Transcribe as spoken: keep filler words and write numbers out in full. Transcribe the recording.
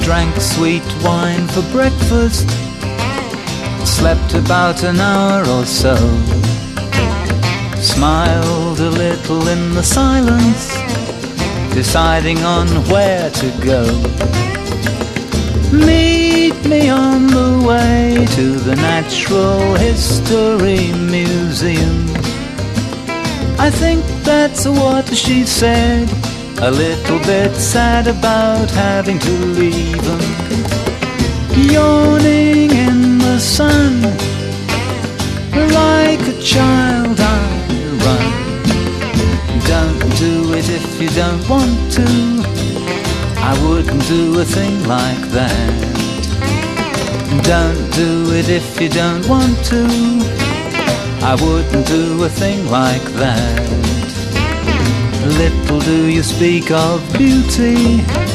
drank sweet wine for breakfast, slept about an hour or so, smiled a little in the silence, deciding on where to go. Meet me on the way to the Natural History Museum. I think that's what she said, a little bit sad about having to leave him. Yawning in the sun, like a child I run. Don't do it if you don't want to, I wouldn't do a thing like that. Don't do it if you don't want to, I wouldn't do a thing like that. Little do you speak of beauty,